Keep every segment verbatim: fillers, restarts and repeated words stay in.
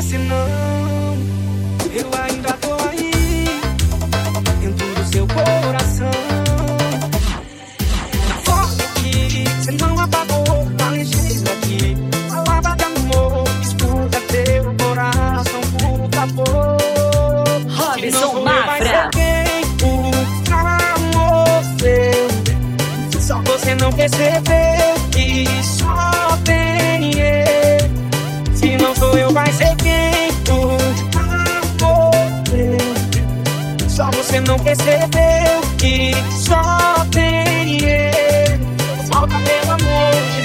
esquece não. Eu ainda tô aí, dentro do seu coração. Na forma que cê não apagou, a legenda aqui, palavra de amor, escuta teu coração, por favor. Robson Mafra. Só você não percebeu que só tem eu. Se não sou eu, vai ser quem? O amor. Só você não percebeu que só tem eu. Falta pelo amor de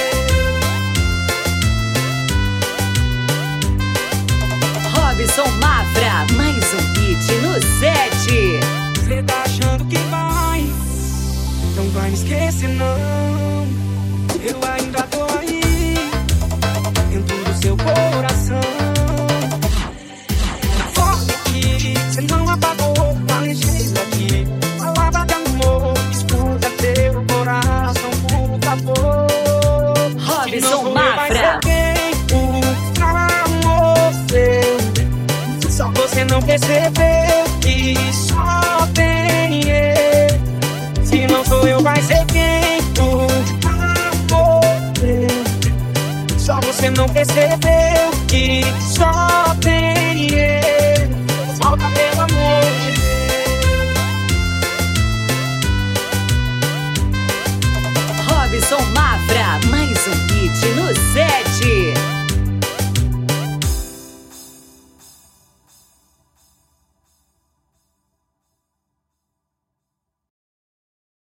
Deus. Robson Mafra, mais um hit no set. Cê tá achando que vai, não vai me esquecer não. Eu ainda tô aí, dentro do seu coração. Na forma que cê não apagou, a legenda aqui, palavra de amor, escuta teu coração, por favor. Robson Mafra. O amor seu, só você não percebeu que só tem eu. Se não sou eu, vai ser quem? O amor. Só você não percebeu que só tem eu.